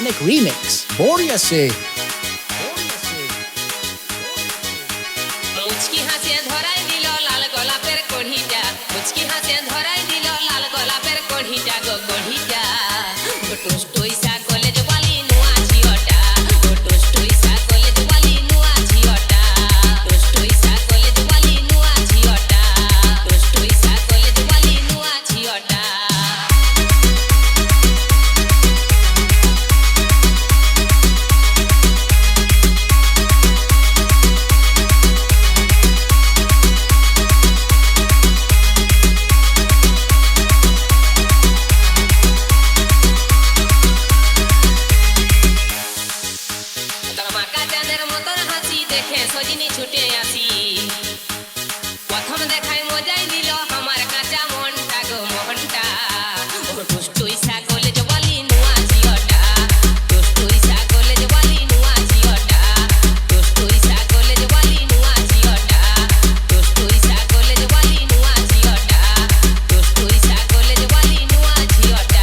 Anik Remix बढ़िया से মুচকি হাসিয়ে ধরাই দিল লাল গোলাপের কড়িটা মুচকি হাসিয়ে ধরাই দিল লাল গোলাপের কড়িটা গো কড়িটা টুস টুইসা কলেজ বালি নুয়া ঝিওটা টুস টুইসা কলেজ বালি নুয়া ঝিওটা টুস টুইসা কলেজ বালি নুয়া ঝিওটা টুস টুইসা কলেজ বালি নুয়া ঝিওটা দেখে সজিনি ছুটে আসি প্রথম দেখায় মজাই দিল আমার কাঁচা মনটা গো মোহনটা টুসটুইসা কলেজ বালি নুয়া ঝিওটা টুসটুইসা কলেজ বালি নুয়া ঝিওটা টুসটুইসা কলেজ বালি নুয়া ঝিওটা টুসটুইসা কলেজ বালি নুয়া ঝিওটা টুসটুইসা কলেজ বালি নুয়া ঝিওটা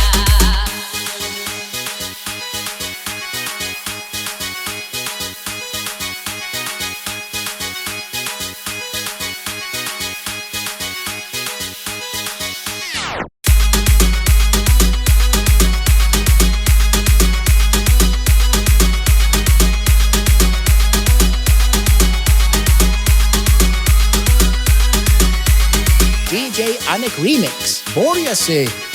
DJ Anik Remix बढ़िया से